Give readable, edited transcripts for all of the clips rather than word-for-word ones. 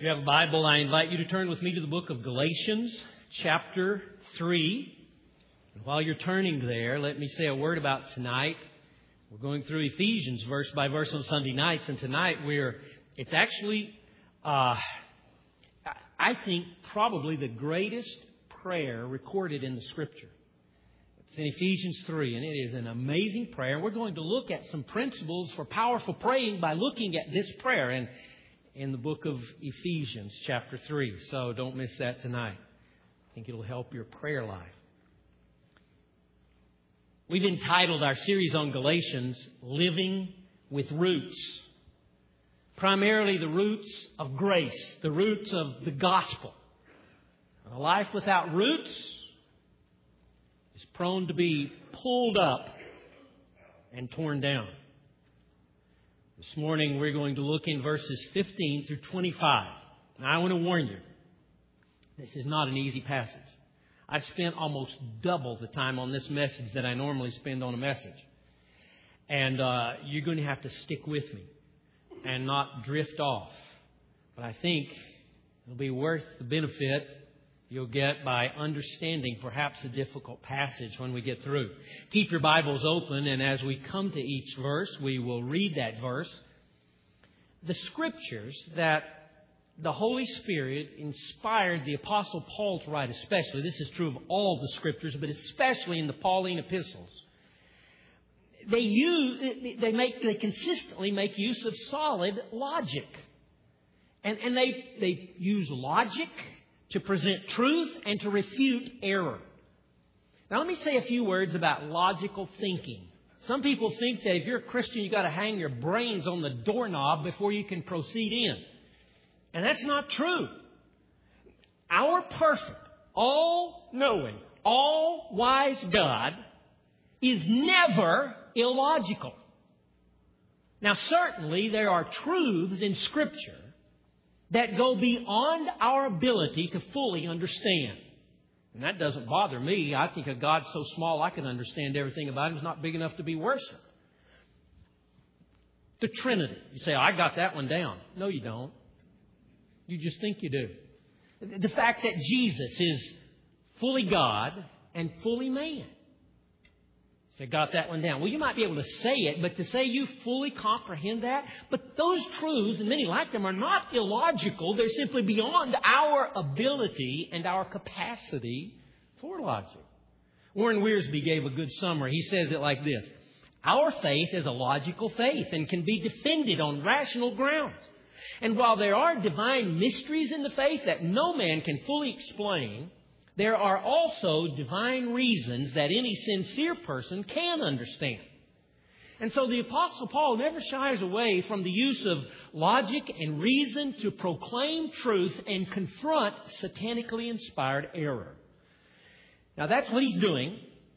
If you have a Bible, I invite you to turn with me to the book of Galatians, chapter 3. And while you're turning there, let me say a word about tonight. We're going through Ephesians verse by verse on Sunday nights, and tonight it's actually, I think, probably the greatest prayer recorded in the Scripture. It's in Ephesians 3, and it is an amazing prayer. We're going to look at some principles for powerful praying by looking at this prayer in the book of Ephesians, chapter 3. So don't miss that tonight. I think it'll help your prayer life. We've entitled our series on Galatians, Living with Roots. Primarily the roots of grace, the roots of the gospel. A life without roots is prone to be pulled up and torn down. This morning we're going to look in verses 15 through 25. Now I want to warn you, this is not an easy passage. I spent almost double the time on this message that I normally spend on a message. And you're going to have to stick with me and not drift off. But I think it'll be worth the benefit you'll get by understanding perhaps a difficult passage when we get through. Keep your Bibles open, and as we come to each verse, we will read that verse. The Scriptures that the Holy Spirit inspired the Apostle Paul to write, especially, this is true of all the Scriptures, but especially in the Pauline epistles, they consistently make use of solid logic. And they use logic to present truth and to refute error. Now let me say a few words about logical thinking. Some people think that if you're a Christian, you've got to hang your brains on the doorknob before you can proceed in. And that's not true. Our perfect, all-knowing, all-wise God is never illogical. Now certainly there are truths in Scripture that go beyond our ability to fully understand. And that doesn't bother me. I think a God so small I can understand everything about Him is not big enough to be worshipped. The Trinity. You say, I got that one down. No, you don't. You just think you do. The fact that Jesus is fully God and fully man. So got that one down. Well, you might be able to say it, but to say you fully comprehend that, but those truths, and many like them, are not illogical. They're simply beyond our ability and our capacity for logic. Warren Wiersbe gave a good summary. He says it like this: our faith is a logical faith and can be defended on rational grounds. And while there are divine mysteries in the faith that no man can fully explain, there are also divine reasons that any sincere person can understand. And so the Apostle Paul never shies away from the use of logic and reason to proclaim truth and confront satanically inspired error. Now that's what he's doing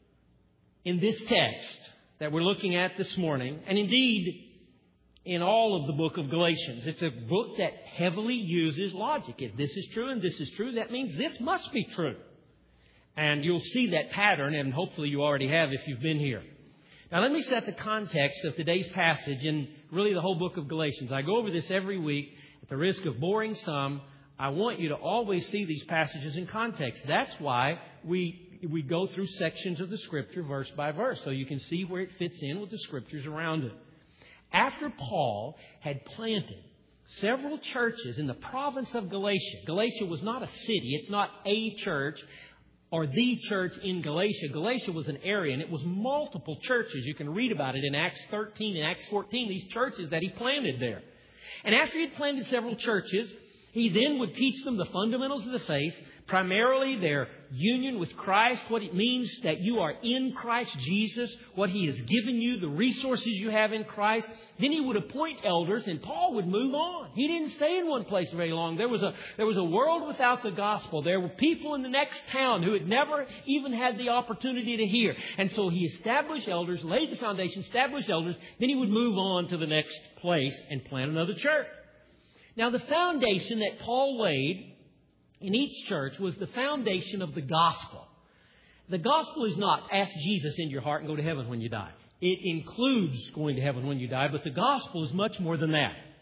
in this text that we're looking at this morning, and indeed in all of the book of Galatians. It's a book that heavily uses logic. If this is true and this is true, that means this must be true. And you'll see that pattern, and hopefully you already have if you've been here. Now let me set the context of today's passage in really the whole book of Galatians. I go over this every week. At the risk of boring some, I want you to always see these passages in context. That's why we go through sections of the Scripture verse by verse, so you can see where it fits in with the Scriptures around it. After Paul had planted several churches in the province of Galatia. Galatia was not a city. It's not a church or the church in Galatia. Galatia was an area, and it was multiple churches. You can read about it in Acts 13 and Acts 14, these churches that he planted there. And after he had planted several churches, he then would teach them the fundamentals of the faith, primarily their union with Christ, what it means that you are in Christ Jesus, what He has given you, the resources you have in Christ. Then he would appoint elders, and Paul would move on. He didn't stay in one place very long. There was a world without the gospel. There were people in the next town who had never even had the opportunity to hear. And so he established elders, laid the foundation, established elders. Then he would move on to the next place and plant another church. Now, the foundation that Paul laid in each church was the foundation of the gospel. The gospel is not ask Jesus into your heart and go to heaven when you die. It includes going to heaven when you die, but the gospel is much more than that.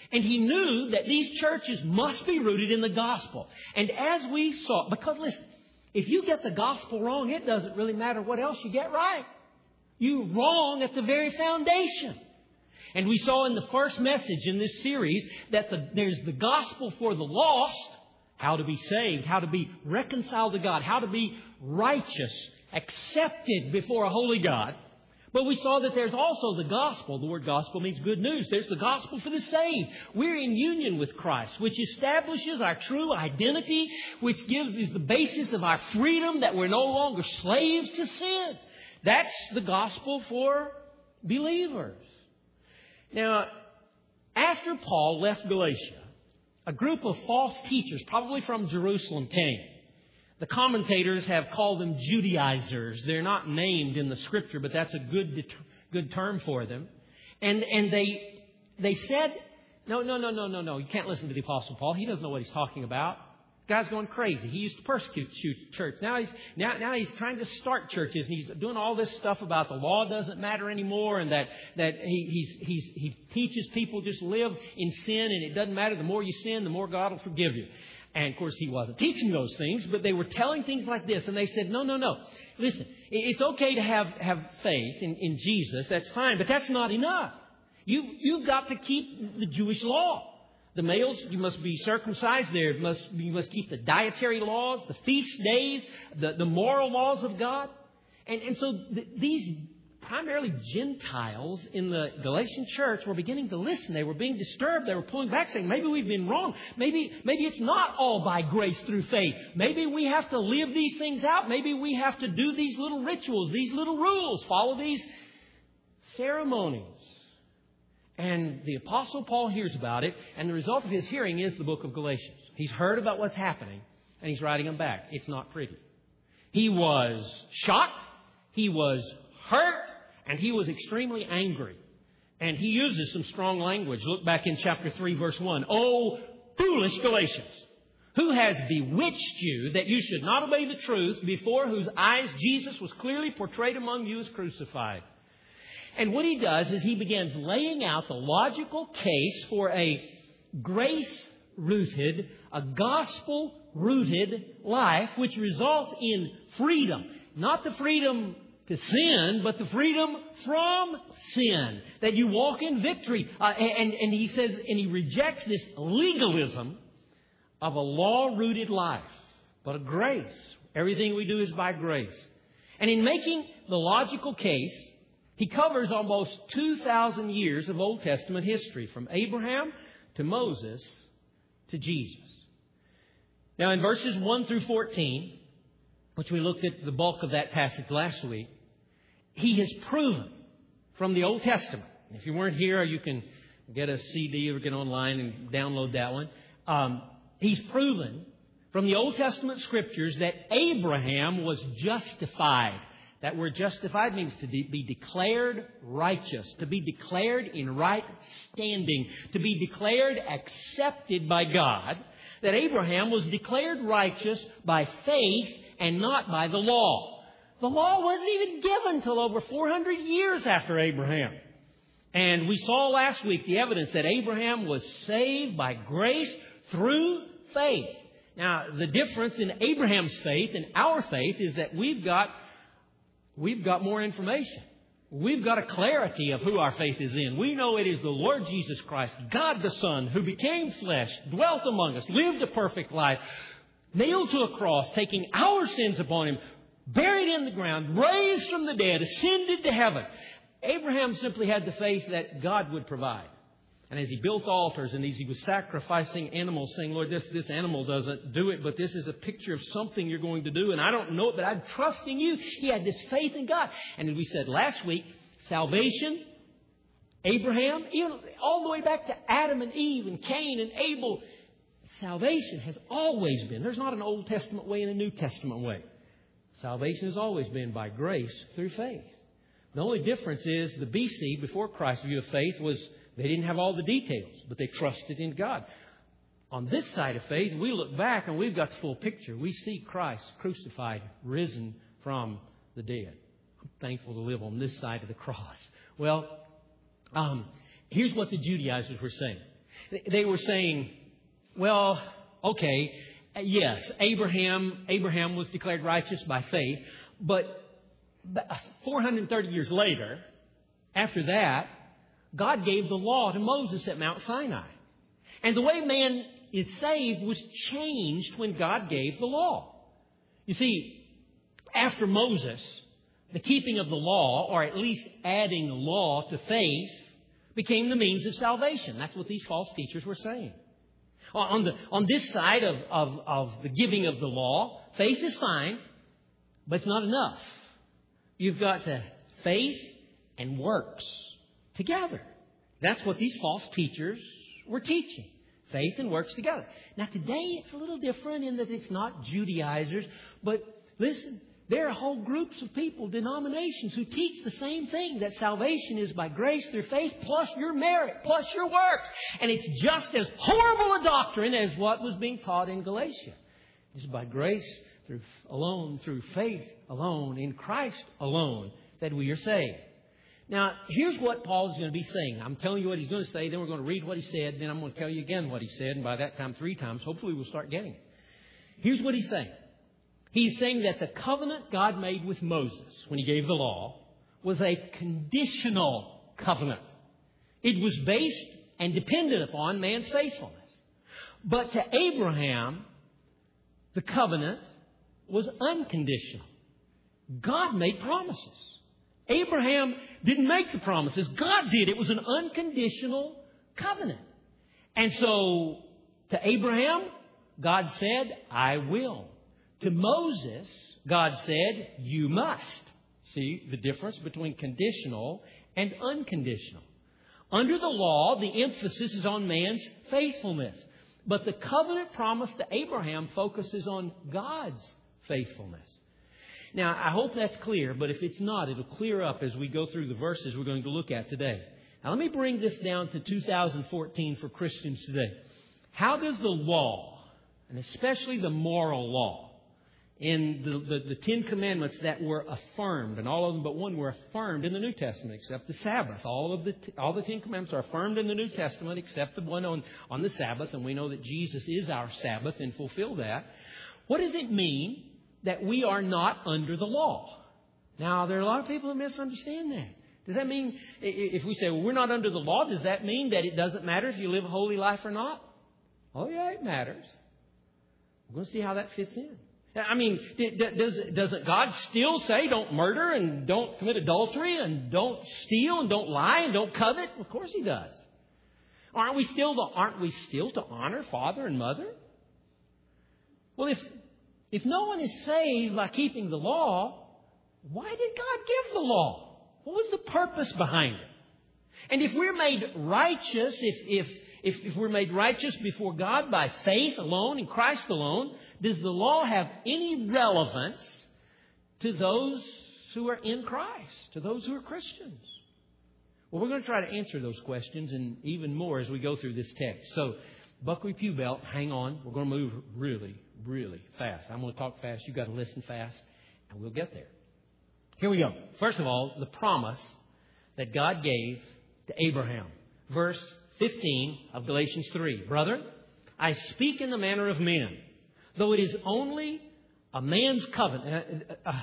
And he knew that these churches must be rooted in the gospel. And as we saw, because listen, if you get the gospel wrong, it doesn't really matter what else you get right. You're wrong at the very foundation. And we saw in the first message in this series that there's the gospel for the lost, how to be saved, how to be reconciled to God, how to be righteous, accepted before a holy God. But we saw that there's also the gospel. The word gospel means good news. There's the gospel for the saved. We're in union with Christ, which establishes our true identity, which gives us the basis of our freedom, that we're no longer slaves to sin. That's the gospel for believers. Now, after Paul left Galatia, a group of false teachers, probably from Jerusalem, came. The commentators have called them Judaizers. They're not named in the Scripture, but that's a good term for them. And they said, no, you can't listen to the Apostle Paul. He doesn't know what he's talking about. The guy's going crazy. He used to persecute church. Now he's trying to start churches, and he's doing all this stuff about the law doesn't matter anymore, and that he teaches people just live in sin, and it doesn't matter. The more you sin, the more God will forgive you. And, of course, he wasn't teaching those things, but they were telling things like this. And they said, no. Listen, it's okay to have faith in Jesus. That's fine, but that's not enough. You've got to keep the Jewish law. The males, you must be circumcised. You must keep the dietary laws, the feast days, the moral laws of God. And so these primarily Gentiles in the Galatian church were beginning to listen. They were being disturbed. They were pulling back, saying, maybe we've been wrong. Maybe it's not all by grace through faith. Maybe we have to live these things out. Maybe we have to do these little rituals, these little rules, follow these ceremonies. And the Apostle Paul hears about it, and the result of his hearing is the book of Galatians. He's heard about what's happening, and he's writing them back. It's not pretty. He was shocked. He was hurt. And he was extremely angry. And he uses some strong language. Look back in chapter 3, verse 1. "O foolish Galatians, who has bewitched you that you should not obey the truth, before whose eyes Jesus was clearly portrayed among you as crucified?" And what he does is he begins laying out the logical case for a grace-rooted, a gospel-rooted life, which results in freedom. Not the freedom to sin, but the freedom from sin. That you walk in victory. And he says, and he rejects this legalism of a law-rooted life, but a grace. Everything we do is by grace. And in making the logical case, he covers almost 2,000 years of Old Testament history, from Abraham to Moses to Jesus. Now in verses 1 through 14, which we looked at the bulk of that passage last week, he has proven from the Old Testament. If you weren't here, you can get a CD or get online and download that one. He's proven from the Old Testament Scriptures that Abraham was justified. That word justified means to be declared righteous, to be declared in right standing, to be declared accepted by God. That Abraham was declared righteous by faith and not by the law. The law wasn't even given till over 400 years after Abraham. And we saw last week the evidence that Abraham was saved by grace through faith. Now, the difference in Abraham's faith and our faith is that we've got more information. We've got a clarity of who our faith is in. We know it is the Lord Jesus Christ, God the Son, who became flesh, dwelt among us, lived a perfect life, nailed to a cross, taking our sins upon Him, buried in the ground, raised from the dead, ascended to heaven. Abraham simply had the faith that God would provide. And as he built altars and as he was sacrificing animals, saying, "Lord, this animal doesn't do it, but this is a picture of something you're going to do, and I don't know it, but I trust in you." He had this faith in God. And as we said last week, salvation, Abraham, even all the way back to Adam and Eve and Cain and Abel, salvation has always been. There's not an Old Testament way and a New Testament way. Salvation has always been by grace through faith. The only difference is the BC, before Christ's view of faith, was they didn't have all the details, but they trusted in God. On this side of faith, we look back and we've got the full picture. We see Christ crucified, risen from the dead. I'm thankful to live on this side of the cross. Well, here's what the Judaizers were saying. They were saying, well, okay, yes, Abraham was declared righteous by faith, but 430 years later, after that, God gave the law to Moses at Mount Sinai. And the way man is saved was changed when God gave the law. You see, after Moses, the keeping of the law, or at least adding the law to faith, became the means of salvation. That's what these false teachers were saying. On this side of the giving of the law, faith is fine, but it's not enough. You've got to faith and works together. That's what these false teachers were teaching. Faith and works together. Now today it's a little different in that it's not Judaizers, but listen, there are whole groups of people, denominations, who teach the same thing, that salvation is by grace through faith plus your merit, plus your works. And it's just as horrible a doctrine as what was being taught in Galatia. It's by grace alone, through faith alone, in Christ alone, that we are saved. Now, here's what Paul is going to be saying. I'm telling you what he's going to say, then we're going to read what he said, then I'm going to tell you again what he said, and by that time 3 times, hopefully we'll start getting it. Here's what he's saying. He's saying that the covenant God made with Moses when He gave the law was a conditional covenant. It was based and dependent upon man's faithfulness. But to Abraham, the covenant was unconditional. God made promises. Abraham didn't make the promises. God did. It was an unconditional covenant. And so to Abraham, God said, I will. To Moses, God said, you must. See the difference between conditional and unconditional. Under the law, the emphasis is on man's faithfulness. But the covenant promise to Abraham focuses on God's faithfulness. Now, I hope that's clear, but if it's not, it'll clear up as we go through the verses we're going to look at today. Now, let me bring this down to 2014 for Christians today. How does the law, and especially the moral law, in the 10 Commandments that were affirmed, and all of them but one were affirmed in the New Testament, except the Sabbath. All the 10 Commandments are affirmed in the New Testament, except the one on the Sabbath, and we know that Jesus is our Sabbath and fulfill that. What does it mean that we are not under the law? Now, there are a lot of people who misunderstand that. Does that mean, if we say, well, we're not under the law, does that mean that it doesn't matter if you live a holy life or not? Oh, yeah, it matters. We're going to see how that fits in. I mean, doesn't God still say don't murder and don't commit adultery and don't steal and don't lie and don't covet? Of course He does. Aren't we still to honor father and mother? Well, if no one is saved by keeping the law, why did God give the law? What was the purpose behind it? And if we're made righteous, if we're made righteous before God by faith alone in Christ alone, does the law have any relevance to those who are in Christ, to those who are Christians? Well, we're going to try to answer those questions and even more as we go through this text. So, buckle your pew belt, hang on. We're going to move really, really fast. I'm going to talk fast. You've got to listen fast, and we'll get there. Here we go. First of all, the promise that God gave to Abraham. Verse 15 of Galatians 3. Brethren, I speak in the manner of men. Though it is only a man's covenant,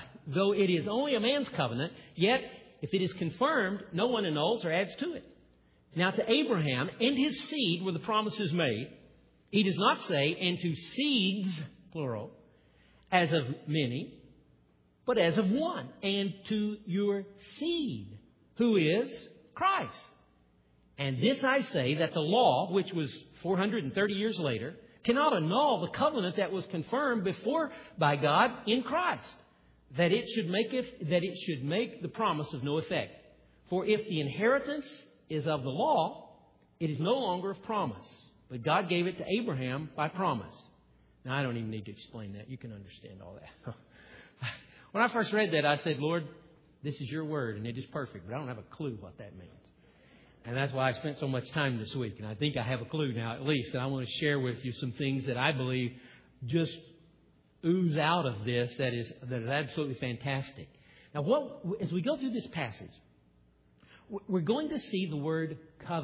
yet if it is confirmed, no one annuls or adds to it. Now to Abraham and his seed were the promises made. He does not say, and to seeds, plural, as of many, but as of one, and to your seed, who is Christ. And this I say, that the law, which was 430 years later, cannot annul the covenant that was confirmed before by God in Christ, that it should make the promise of no effect. For if the inheritance is of the law, it is no longer of promise, but God gave it to Abraham by promise. Now, I don't even need to explain that. You can understand all that. When I first read that, I said, Lord, this is your word, and it is perfect, but I don't have a clue what that means. And that's why I spent so much time this week. And I think I have a clue now, at least. And I want to share with you some things that I believe just ooze out of this that is absolutely fantastic. Now, as we go through this passage, we're going to see the word covenant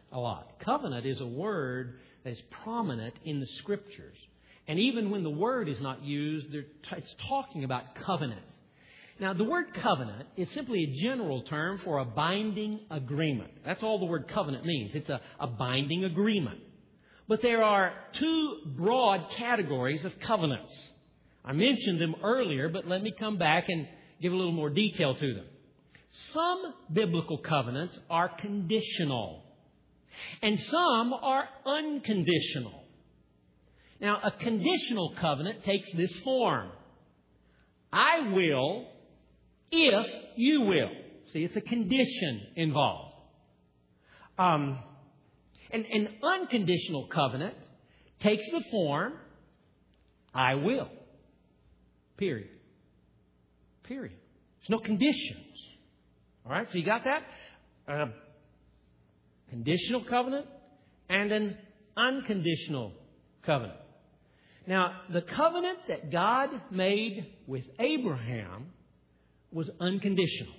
a lot. Covenant is a word that is prominent in the Scriptures. And even when the word is not used, it's talking about covenants. Now, the word covenant is simply a general term for a binding agreement. That's all the word covenant means. It's a binding agreement. But there are two broad categories of covenants. I mentioned them earlier, but let me come back and give a little more detail to them. Some biblical covenants are conditional, and some are unconditional. Now, a conditional covenant takes this form. I will if you will. See, it's a condition involved. An unconditional covenant takes the form, I will. Period. Period. There's no conditions. All right, so you got that? Conditional covenant and an unconditional covenant. Now, the covenant that God made with Abraham was unconditional.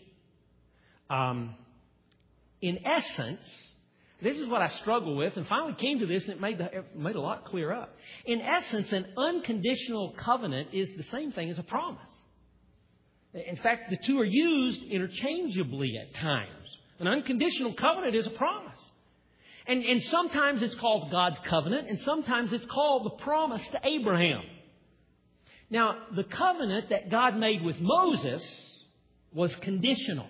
In essence, this is what I struggle with, and finally came to this, and it made a lot clear up. In essence, an unconditional covenant is the same thing as a promise. In fact, the two are used interchangeably at times. An unconditional covenant is a promise. And sometimes it's called God's covenant, and sometimes it's called the promise to Abraham. Now, the covenant that God made with Moses was conditional.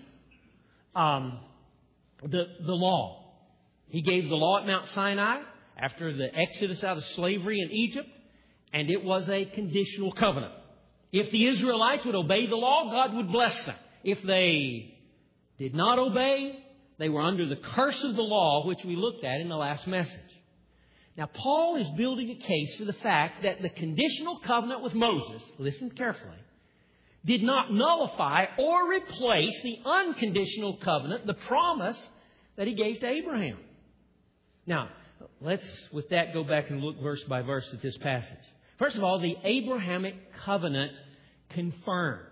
The law. He gave the law at Mount Sinai after the exodus out of slavery in Egypt, and it was a conditional covenant. If the Israelites would obey the law, God would bless them. If they did not obey, they were under the curse of the law, which we looked at in the last message. Now, Paul is building a case for the fact that the conditional covenant with Moses, listen carefully, did not nullify or replace the unconditional covenant, the promise that he gave to Abraham. Now, let's, with that, go back and look verse by verse at this passage. First of all, the Abrahamic covenant confirmed.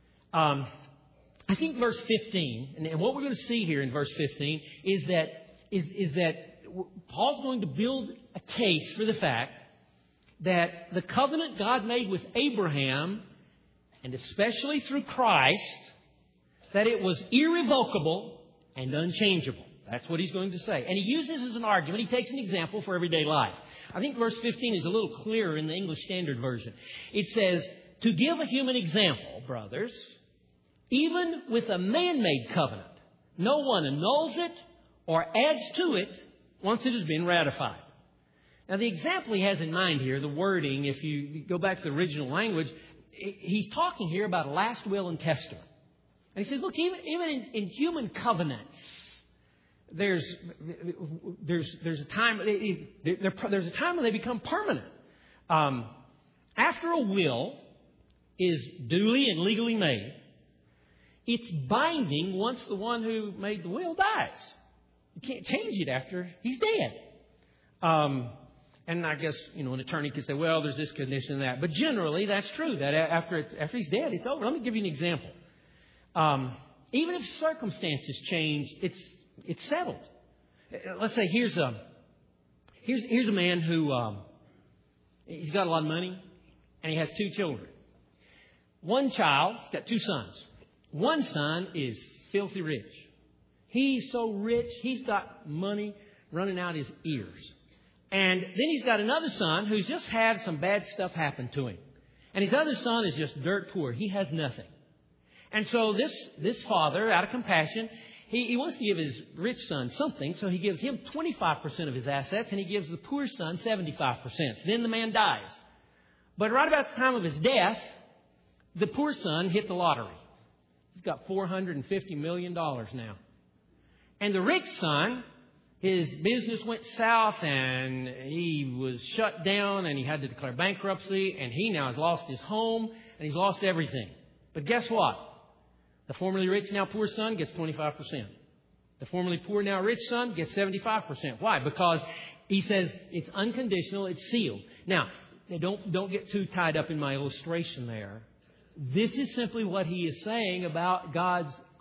I think verse 15, and what we're going to see here in verse 15 is that Paul's going to build a case for the fact that the covenant God made with Abraham, and especially through Christ, that it was irrevocable and unchangeable. That's what he's going to say. And he uses as an argument, he takes an example for everyday life. I think verse 15 is a little clearer in the English Standard Version. It says, to give a human example, brothers, even with a man-made covenant, no one annuls it or adds to it once it has been ratified. Now, the example he has in mind here, the wording, if you go back to the original language, he's talking here about a last will and testament. And he says, look, even in human covenants, there's a time when they become permanent. After a will is duly and legally made, it's binding once the one who made the will dies. You can't change it after he's dead. And I guess, an attorney could say, well, there's this condition and that. But generally, that's true, that after he's dead, it's over. Let me give you an example. Even if circumstances change, it's settled. Let's say here's a man who he's got a lot of money, and he has two children. One child's got two sons. One son is filthy rich. He's so rich, he's got money running out his ears. And then he's got another son who's just had some bad stuff happen to him. And his other son is just dirt poor. He has nothing. And so this father, out of compassion, he wants to give his rich son something, so he gives him 25% of his assets, and he gives the poor son 75%. Then the man dies. But right about the time of his death, the poor son hit the lottery. He's got $450 million now. And the rich son, his business went south, and he was shut down, and he had to declare bankruptcy, and he now has lost his home, and he's lost everything. But guess what? The formerly rich, now poor son gets 25%. The formerly poor, now rich son gets 75%. Why? Because he says it's unconditional, it's sealed. Now, don't get too tied up in my illustration there. This is simply what he is saying about God's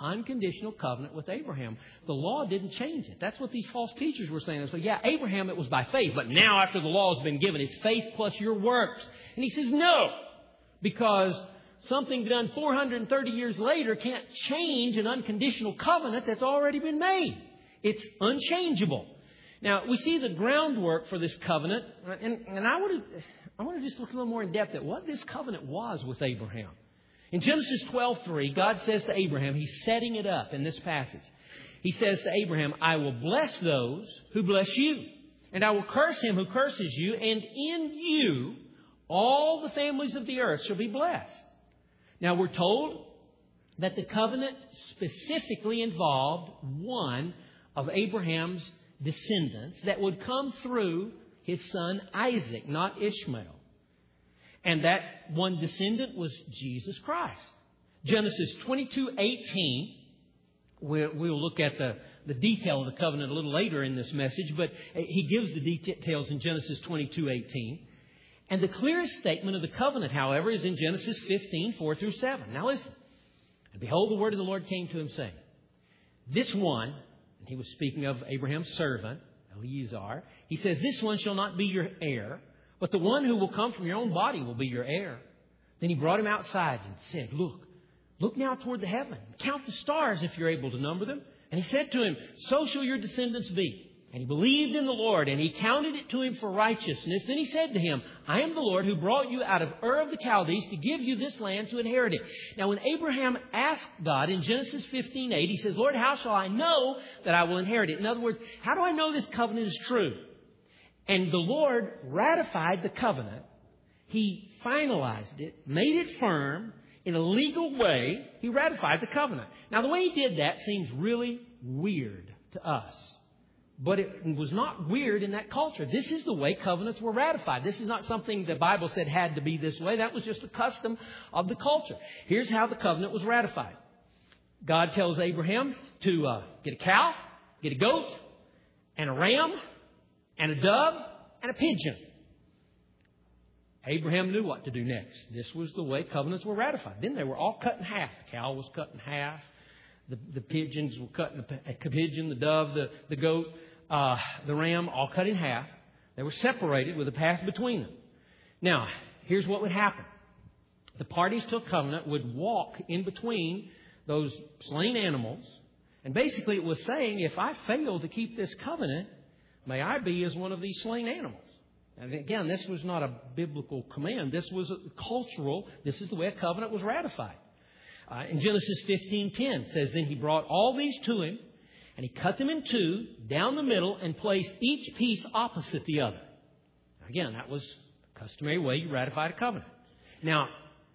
unconditional covenant with Abraham. The law didn't change it. That's what these false teachers were saying. They said, yeah, Abraham, it was by faith, but now after the law has been given, it's faith plus your works. And he says, no, because something done 430 years later can't change an unconditional covenant that's already been made. It's unchangeable. Now, we see the groundwork for this covenant, and I want to just look a little more in depth at what this covenant was with Abraham. In Genesis 12:3, God says to Abraham, He's setting it up in this passage. He says to Abraham, I will bless those who bless you, and I will curse him who curses you, and in you all the families of the earth shall be blessed. Now, we're told that the covenant specifically involved one of Abraham's descendants that would come through his son Isaac, not Ishmael. And that one descendant was Jesus Christ. Genesis 22:18. We'll look at the detail of the covenant a little later in this message, but he gives the details in Genesis 22:18. And the clearest statement of the covenant, however, is in Genesis 15:4-7. Now listen. And behold, the word of the Lord came to him, saying, this one, and he was speaking of Abraham's servant, Eleazar, he says, this one shall not be your heir, but the one who will come from your own body will be your heir. Then he brought him outside and said, look now toward the heaven. Count the stars if you're able to number them. And he said to him, so shall your descendants be. And he believed in the Lord, and he counted it to him for righteousness. Then he said to him, I am the Lord who brought you out of Ur of the Chaldees to give you this land to inherit it. Now, when Abraham asked God in Genesis 15:8, he says, Lord, how shall I know that I will inherit it? In other words, how do I know this covenant is true? And the Lord ratified the covenant. He finalized it, made it firm in a legal way. He ratified the covenant. Now, the way he did that seems really weird to us. But it was not weird in that culture. This is the way covenants were ratified. This is not something the Bible said had to be this way. That was just a custom of the culture. Here's how the covenant was ratified. God tells Abraham to get a cow, get a goat, and a ram, and a dove, and a pigeon. Abraham knew what to do next. This was the way covenants were ratified. Then they were all cut in half. The cow was cut in half. The pigeons were cut in a pigeon, the dove, the goat, the ram, all cut in half. They were separated with a path between them. Now, here's what would happen. The parties to a covenant would walk in between those slain animals. And basically it was saying, if I fail to keep this covenant, may I be as one of these slain animals. And again, this was not a biblical command. This was cultural. This is the way a covenant was ratified. In Genesis 15:10 says, then he brought all these to him, and he cut them in two down the middle and placed each piece opposite the other. Again, that was the customary way you ratified a covenant. Now,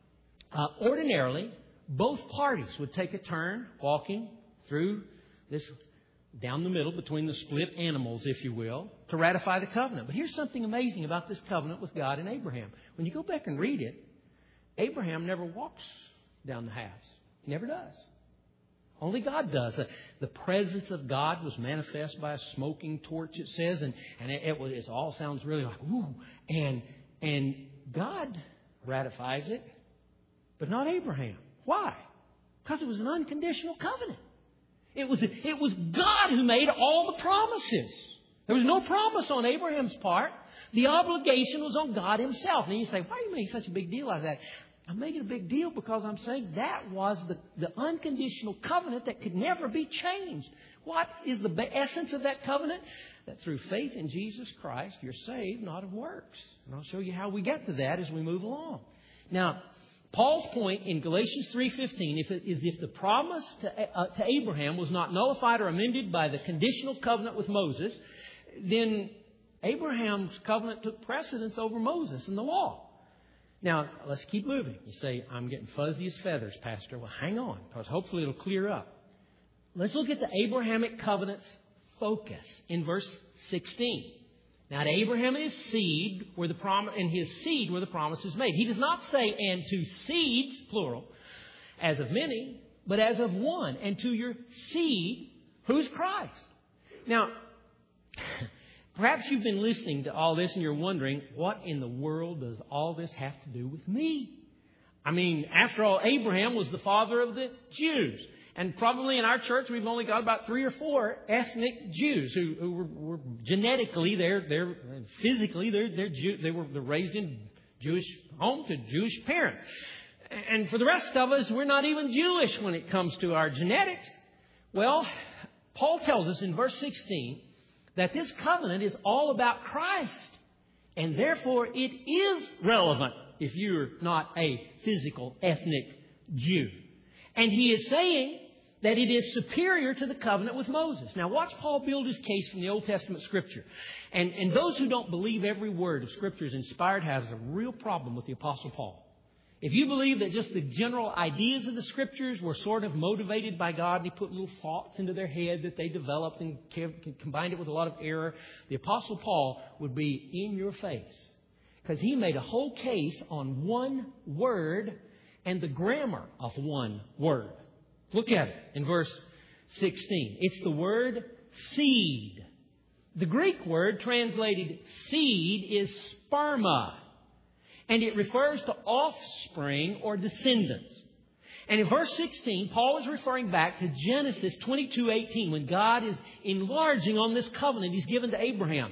ordinarily, both parties would take a turn walking through this down the middle between the split animals, if you will, to ratify the covenant. But here's something amazing about this covenant with God and Abraham. When you go back and read it, Abraham never walks down the halves. He never does. Only God does. The presence of God was manifest by a smoking torch, it says, and it all sounds really like, ooh. And God ratifies it, but not Abraham. Why? Because it was an unconditional covenant. It was God who made all the promises. There was no promise on Abraham's part. The obligation was on God Himself. And you say, why are you making such a big deal out of that? I'm making a big deal because I'm saying that was the unconditional covenant that could never be changed. What is the essence of that covenant? That through faith in Jesus Christ, you're saved, not of works. And I'll show you how we get to that as we move along. Now, Paul's point in Galatians 3:15 is if the promise to Abraham was not nullified or amended by the conditional covenant with Moses, then Abraham's covenant took precedence over Moses and the law. Now, let's keep moving. You say, I'm getting fuzzy as feathers, Pastor. Well, hang on, because hopefully it'll clear up. Let's look at the Abrahamic covenant's focus in verse 16. Now, to Abraham and his seed were the promise, and his seed were the promises made. He does not say, and to seeds, plural, as of many, but as of one, and to your seed, who's Christ. Now, perhaps you've been listening to all this and you're wondering, what in the world does all this have to do with me? I mean, after all, Abraham was the father of the Jews. And probably in our church, we've only got about 3 or 4 ethnic Jews who were genetically, they're physically, they were raised in Jewish home to Jewish parents. And for the rest of us, we're not even Jewish when it comes to our genetics. Well, Paul tells us in verse 16 that this covenant is all about Christ. And therefore, it is relevant if you're not a physical ethnic Jew. And he is saying that it is superior to the covenant with Moses. Now watch Paul build his case from the Old Testament Scripture. And those who don't believe every word of Scripture is inspired has a real problem with the Apostle Paul. If you believe that just the general ideas of the Scriptures were sort of motivated by God and He put little thoughts into their head that they developed and combined it with a lot of error, the Apostle Paul would be in your face. Because he made a whole case on one word and the grammar of one word. Look at it in verse 16. It's the word seed. The Greek word translated seed is sperma. And it refers to offspring or descendants. And in verse 16, Paul is referring back to Genesis 22:18 when God is enlarging on this covenant He's given to Abraham.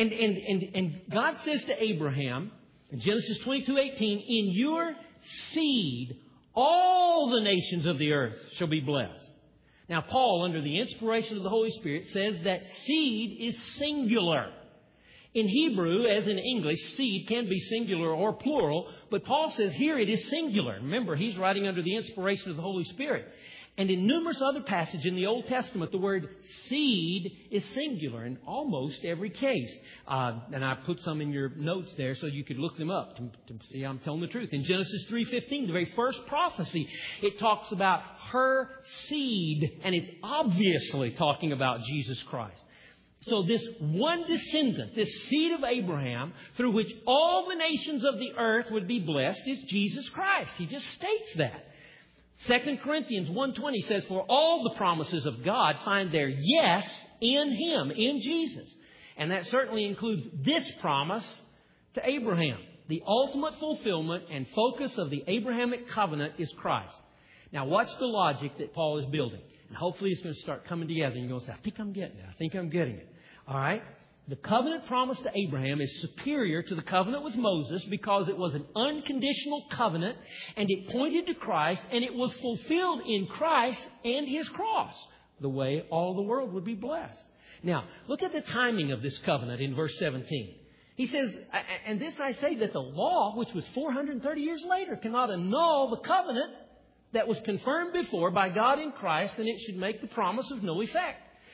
And God says to Abraham in Genesis 22:18, in your seed all the nations of the earth shall be blessed. Now, Paul, under the inspiration of the Holy Spirit, says that seed is singular. In Hebrew, as in English, seed can be singular or plural, but Paul says here it is singular. Remember, he's writing under the inspiration of the Holy Spirit. And in numerous other passages in the Old Testament, the word seed is singular in almost every case. And I put some in your notes there so you could look them up to see I'm telling the truth. In Genesis 3:15, the very first prophecy, it talks about her seed, and it's obviously talking about Jesus Christ. So this one descendant, this seed of Abraham, through which all the nations of the earth would be blessed, is Jesus Christ. He just states that. 2 Corinthians 1:20 says, for all the promises of God find their yes in Him, in Jesus. And that certainly includes this promise to Abraham. The ultimate fulfillment and focus of the Abrahamic covenant is Christ. Now watch the logic that Paul is building. And hopefully it's going to start coming together. And you're going to say, I think I'm getting it. I think I'm getting it. All right? The covenant promised to Abraham is superior to the covenant with Moses because it was an unconditional covenant and it pointed to Christ and it was fulfilled in Christ and His cross, the way all the world would be blessed. Now, look at the timing of this covenant in verse 17. He says, and this I say that the law, which was 430 years later, cannot annul the covenant that was confirmed before by God in Christ, and it should make the promise of no effect.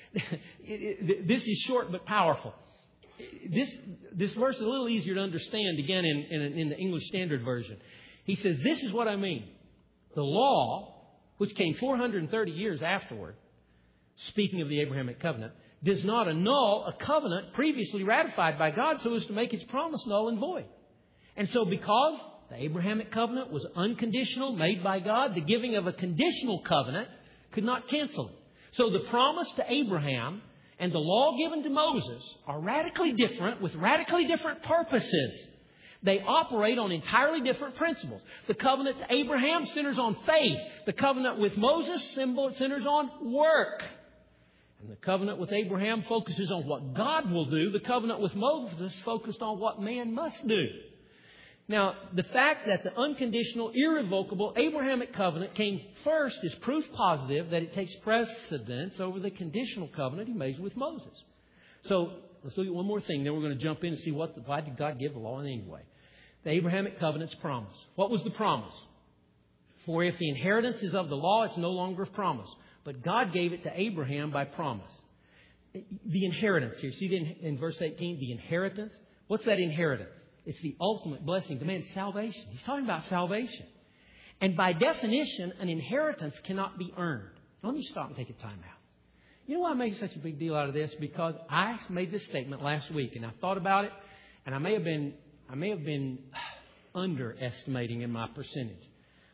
This is short but powerful. This verse is a little easier to understand, again, in the English Standard Version. He says, this is what I mean. The law, which came 430 years afterward, speaking of the Abrahamic covenant, does not annul a covenant previously ratified by God so as to make its promise null and void. And so because the Abrahamic covenant was unconditional, made by God, the giving of a conditional covenant could not cancel it. So the promise to Abraham and the law given to Moses are radically different with radically different purposes. They operate on entirely different principles. The covenant to Abraham centers on faith. The covenant with Moses centers on work. And the covenant with Abraham focuses on what God will do. The covenant with Moses focused on what man must do. Now, the fact that the unconditional, irrevocable Abrahamic covenant came first is proof positive that it takes precedence over the conditional covenant He made with Moses. So, let's look at one more thing, then we're going to jump in and see why did God give the law anyway. The Abrahamic covenant's promise. What was the promise? For if the inheritance is of the law, it's no longer of promise. But God gave it to Abraham by promise. The inheritance here. See in verse 18, the inheritance? What's that inheritance? It's the ultimate blessing. The man's salvation. He's talking about salvation. And by definition, an inheritance cannot be earned. Let me stop and take a time out. You know why I make such a big deal out of this? Because I made this statement last week, and I thought about it, and I may have been underestimating in my percentage.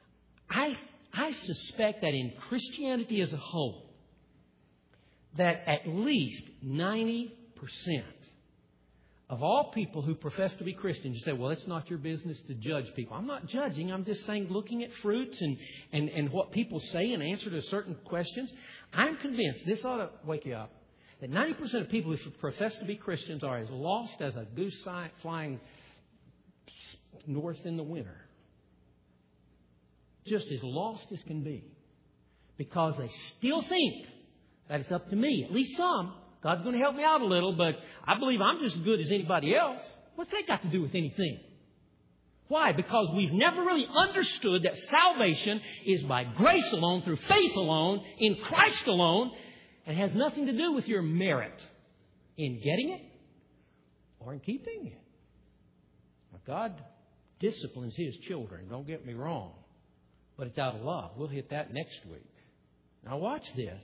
I suspect that in Christianity as a whole, that at least 90% of all people who profess to be Christians, you say, well, it's not your business to judge people. I'm not judging. I'm just saying, looking at fruits and what people say in answer to certain questions, I'm convinced, this ought to wake you up, that 90% of people who profess to be Christians are as lost as a goose flying north in the winter. Just as lost as can be. Because they still think that it's up to me, at least some. God's going to help me out a little, but I believe I'm just as good as anybody else. What's that got to do with anything? Why? Because we've never really understood that salvation is by grace alone, through faith alone, in Christ alone, and has nothing to do with your merit in getting it or in keeping it. Now, God disciplines His children, don't get me wrong, but it's out of love. We'll hit that next week. Now watch this.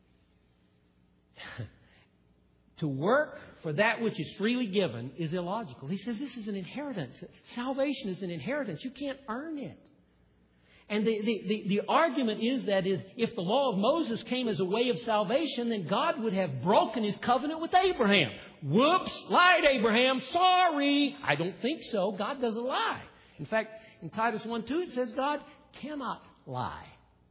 To work for that which is freely given is illogical. He says this is an inheritance. Salvation is an inheritance. You can't earn it. And the argument is that if the law of Moses came as a way of salvation, then God would have broken His covenant with Abraham. Whoops, lied Abraham, sorry. I don't think so. God doesn't lie. In fact, in Titus 1:2 it says God cannot lie.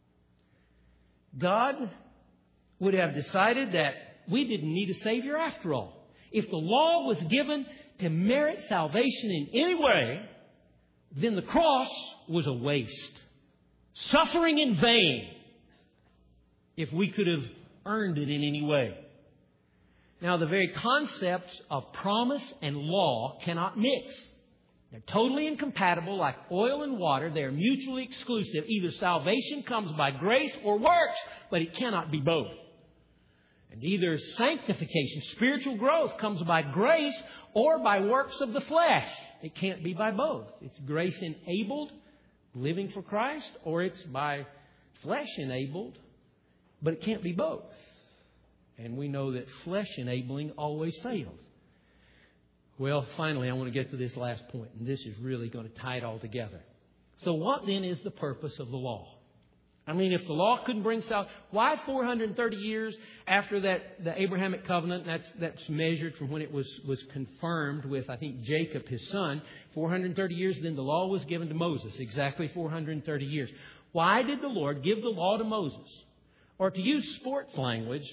God would have decided that we didn't need a Savior after all. If the law was given to merit salvation in any way, then the cross was a waste. Suffering in vain if we could have earned it in any way. Now, the very concepts of promise and law cannot mix. They're totally incompatible, like oil and water. They are mutually exclusive. Either salvation comes by grace or works, but it cannot be both. And either sanctification, spiritual growth, comes by grace or by works of the flesh. It can't be by both. It's grace-enabled, living for Christ, or it's by flesh-enabled, but it can't be both. And we know that flesh-enabling always fails. Well, finally, I want to get to this last point, and this is really going to tie it all together. So what then is the purpose of the law? I mean, if the law couldn't bring salvation, why 430 years after the Abrahamic covenant, that's measured from when it was confirmed with, I think, Jacob, his son, 430 years, then the law was given to Moses, exactly 430 years. Why did the Lord give the law to Moses? Or to use sports language,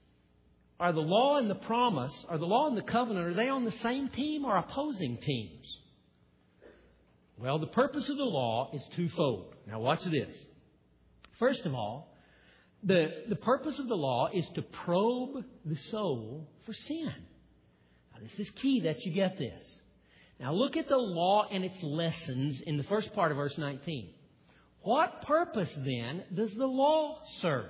are the law and the promise, are the law and the covenant, are they on the same team or opposing teams? Well, the purpose of the law is twofold. Now watch this. First of all, the purpose of the law is to probe the soul for sin. Now, this is key that you get this. Now, look at the law and its lessons in the first part of verse 19. What purpose, then, does the law serve?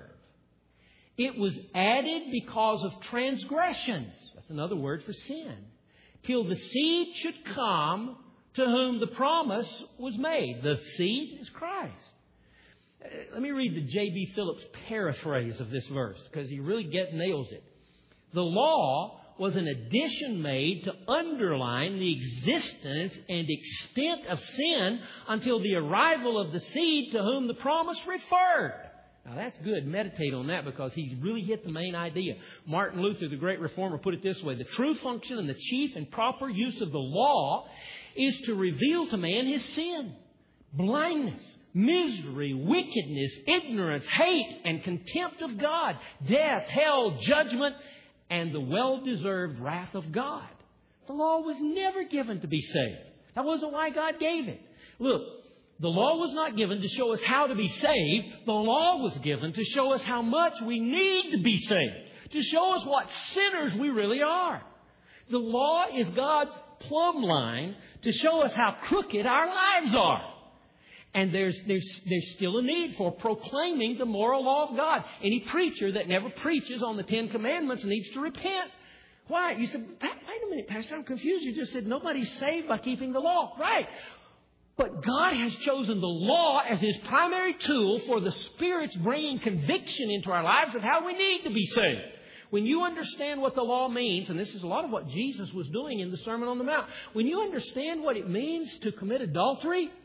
It was added because of transgressions. That's another word for sin. Till the seed should come to whom the promise was made. The seed is Christ. Let me read the J.B. Phillips paraphrase of this verse, because he really nails it. The law was an addition made to underline the existence and extent of sin until the arrival of the seed to whom the promise referred. Now that's good. Meditate on that, because he's really hit the main idea. Martin Luther, the great reformer, put it this way. The true function and the chief and proper use of the law is to reveal to man his sin, blindness, misery, wickedness, ignorance, hate, and contempt of God, death, hell, judgment, and the well-deserved wrath of God. The law was never given to be saved. That wasn't why God gave it. Look, the law was not given to show us how to be saved. The law was given to show us how much we need to be saved, to show us what sinners we really are. The law is God's plumb line to show us how crooked our lives are. And there's still a need for proclaiming the moral law of God. Any preacher that never preaches on the Ten Commandments needs to repent. Why? You said, wait a minute, Pastor, I'm confused. You just said nobody's saved by keeping the law. Right. But God has chosen the law as His primary tool for the Spirit's bringing conviction into our lives of how we need to be saved. When you understand what the law means, and this is a lot of what Jesus was doing in the Sermon on the Mount, when you understand what it means to commit adultery,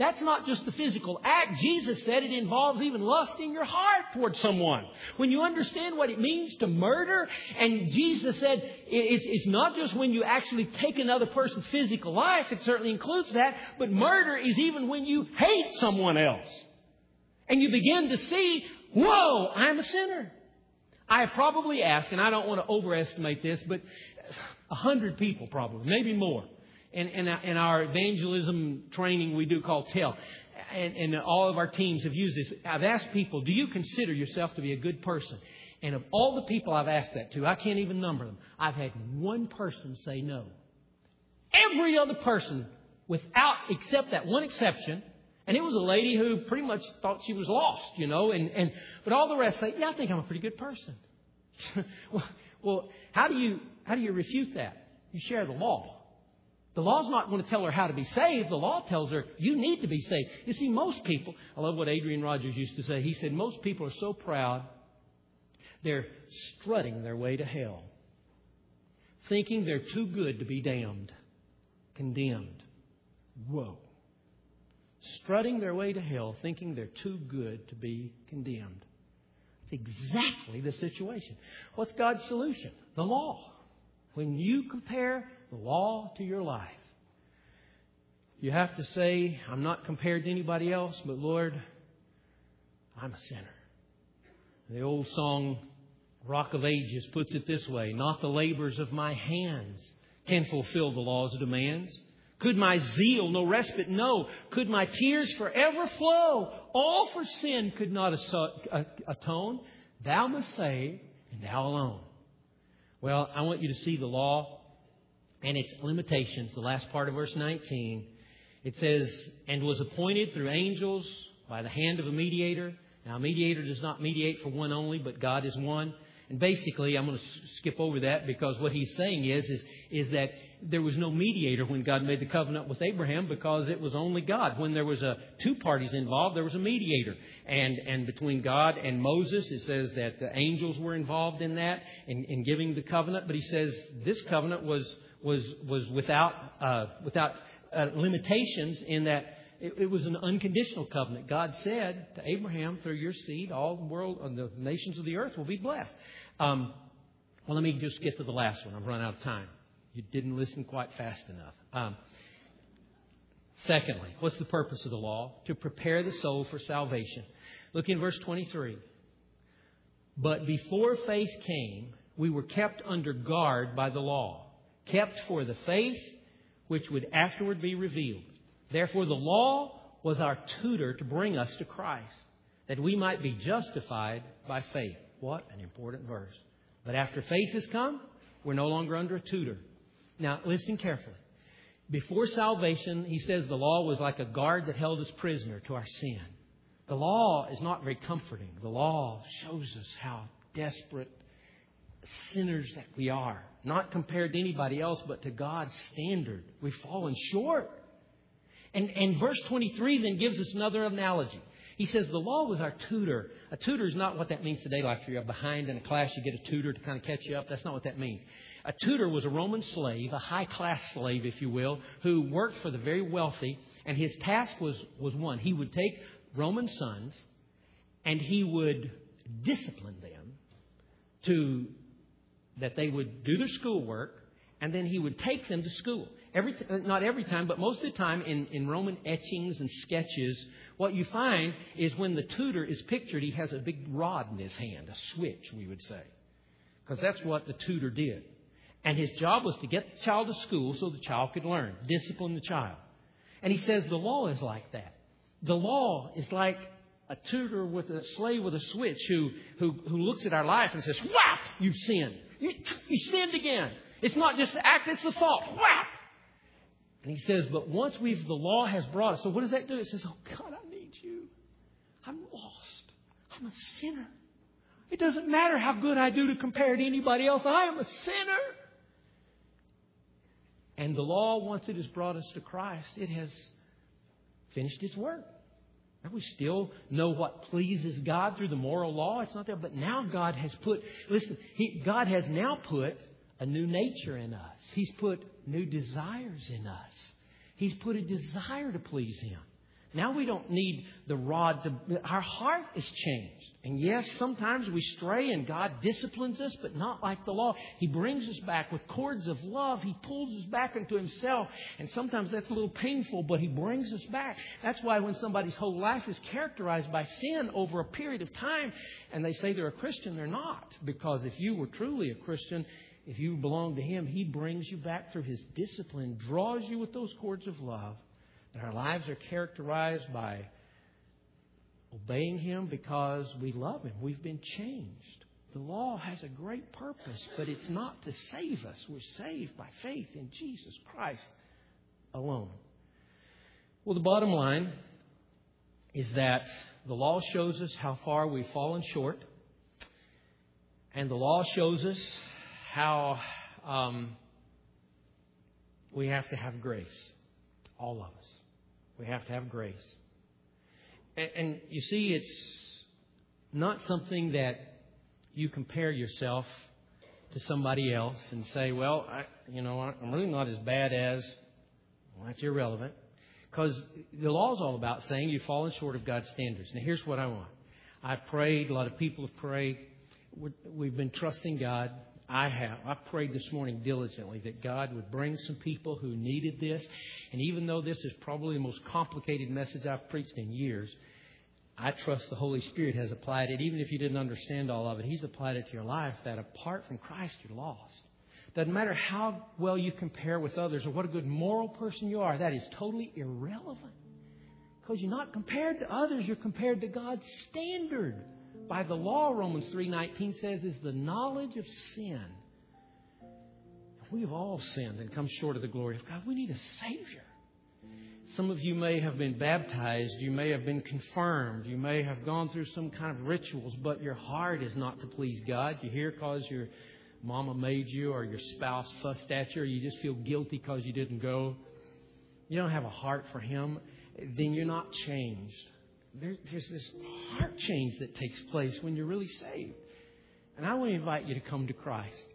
That's not just the physical act. Jesus said it involves even lust in your heart towards someone. When you understand what it means to murder, and Jesus said it's not just when you actually take another person's physical life, it certainly includes that, but murder is even when you hate someone else. And you begin to see, whoa, I'm a sinner. I have probably asked, and I don't want to overestimate this, but 100 people probably, maybe more. In our evangelism training we do called TEL, and all of our teams have used this. I've asked people, do you consider yourself to be a good person? And of all the people I've asked that to, I can't even number them. I've had one person say no. Every other person, except that one exception, and it was a lady who pretty much thought she was lost, but all the rest say, yeah, I think I'm a pretty good person. Well, how do you refute that? You share the law. The law's not going to tell her how to be saved. The law tells her you need to be saved. You see, most people, I love what Adrian Rogers used to say. He said, most people are so proud, they're strutting their way to hell, thinking they're too good to be damned, condemned. Whoa. Strutting their way to hell, thinking they're too good to be condemned. It's exactly the situation. What's God's solution? The law. When you compare the law to your life, you have to say, I'm not compared to anybody else, but Lord, I'm a sinner. The old song, Rock of Ages, puts it this way: not the labors of my hands can fulfill the law's demands. Could my zeal no respite know? Could my tears forever flow? All for sin could not atone. Thou must save, and Thou alone. Well, I want you to see the law and its limitations. The last part of verse 19. It says, and was appointed through angels by the hand of a mediator. Now, a mediator does not mediate for one only, but God is one. And basically, I'm going to skip over that because what he's saying is that there was no mediator when God made the covenant with Abraham because it was only God. When there was two parties involved, there was a mediator. And between God and Moses, it says that the angels were involved in that, in giving the covenant. But he says this covenant was without limitations in that it was an unconditional covenant. God said to Abraham, through your seed, all the world and the nations of the earth will be blessed. Well, let me just get to the last one. I've run out of time. You didn't listen quite fast enough. Secondly, what's the purpose of the law? To prepare the soul for salvation. Look in verse 23. But before faith came, we were kept under guard by the law, kept for the faith which would afterward be revealed. Therefore, the law was our tutor to bring us to Christ, that we might be justified by faith. What an important verse. But after faith has come, we're no longer under a tutor. Now, listen carefully. Before salvation, he says the law was like a guard that held us prisoner to our sin. The law is not very comforting. The law shows us how desperate sinners that we are. Not compared to anybody else, but to God's standard. We've fallen short. And verse 23 then gives us another analogy. He says the law was our tutor. A tutor is not what that means today. Like if you're behind in a class, you get a tutor to kind of catch you up. That's not what that means. A tutor was a Roman slave, a high-class slave, if you will, who worked for the very wealthy. And his task was one. He would take Roman sons and he would discipline them that they would do their schoolwork, and then he would take them to school. Not every time, but most of the time in Roman etchings and sketches, what you find is when the tutor is pictured, he has a big rod in his hand, a switch, we would say. Because that's what the tutor did. And his job was to get the child to school so the child could learn, discipline the child. And he says the law is like that. The law is like a tutor with a slave with a switch who looks at our life and says, whap, you've sinned. You sinned again. It's not just the act, it's the thought. Whap! And he says, but once the law has brought us. So what does that do? It says, oh God, I need you. I'm lost. I'm a sinner. It doesn't matter how good I do to compare to anybody else. I am a sinner. And the law, once it has brought us to Christ, it has finished its work. Now, we still know what pleases God through the moral law. It's not there. But now God has God has now put a new nature in us. He's put new desires in us. He's put a desire to please Him. Now we don't need the rod to... Our heart is changed. And yes, sometimes we stray and God disciplines us, but not like the law. He brings us back with cords of love. He pulls us back into Himself. And sometimes that's a little painful, but He brings us back. That's why when somebody's whole life is characterized by sin over a period of time, and they say they're a Christian, they're not. Because if you were truly a Christian, if you belong to Him, He brings you back through His discipline, draws you with those cords of love. And our lives are characterized by obeying Him because we love Him. We've been changed. The law has a great purpose, but it's not to save us. We're saved by faith in Jesus Christ alone. Well, the bottom line is that the law shows us how far we've fallen short. And the law shows us how we have to have grace. All of us. We have to have grace. And you see, it's not something that you compare yourself to somebody else and say, well, I'm really not as bad as... Well, that's irrelevant. Because the law is all about saying you've fallen short of God's standards. Now, here's what I want. I've prayed. A lot of people have prayed. We've been trusting God. I have. I prayed this morning diligently that God would bring some people who needed this. And even though this is probably the most complicated message I've preached in years, I trust the Holy Spirit has applied it. Even if you didn't understand all of it, He's applied it to your life that apart from Christ, you're lost. Doesn't matter how well you compare with others or what a good moral person you are. That is totally irrelevant. Because you're not compared to others. You're compared to God's standard. By the law, Romans 3:19 says, is the knowledge of sin. We have all sinned and come short of the glory of God. We need a Savior. Some of you may have been baptized. You may have been confirmed. You may have gone through some kind of rituals, but your heart is not to please God. You're here because your mama made you or your spouse fussed at you or you just feel guilty because you didn't go. You don't have a heart for Him. Then you're not changed. There's this heart change that takes place when you're really saved. And I want to invite you to come to Christ.